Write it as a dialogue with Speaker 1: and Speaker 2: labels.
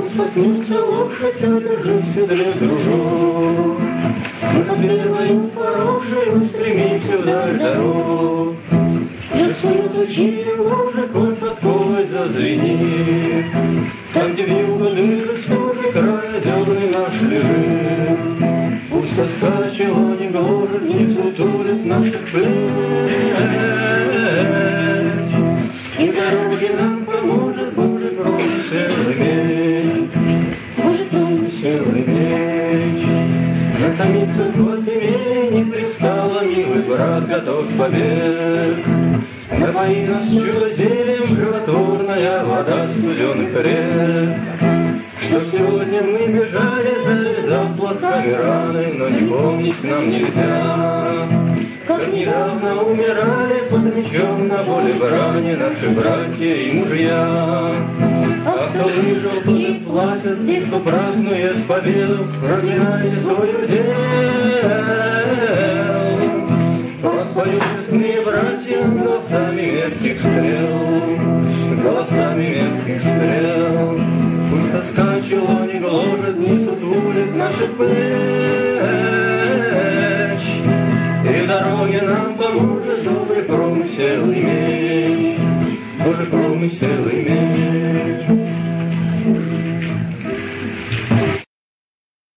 Speaker 1: споткнется лошадь, удержи в седле, дружок. Мы по первой поросшей устремимся вдаль дорог. Лесуют учили мужиком, подковой зазвенит. Там, где вьюга дых и стужи, край озерный наш лежит. Пусть тоска чело не гложет, не сутулит наших плеч. И дороги нам поможет Божий промысловый меч. Божий промысловый меч. Натомиться хоть земель не пристало, милый брат, готов побег. Напои нас чудо-зельем, животворная вода студеных рек. Что сегодня мы бежали, завязав платками раны, но не помнить нам нельзя. Как недавно умирали под мечом на поле брани наши братья и мужья. А кто выжил, тот и платит, те, кто празднует победу, проклинайте свой удел. Воспоют лесные братья голосами метких стрел, голосами метких стрел. Пусть тоска чело не гложет, не сутулит наших плеч. И дороги нам поможет Божий промысловый меч, Божий промысловый меч.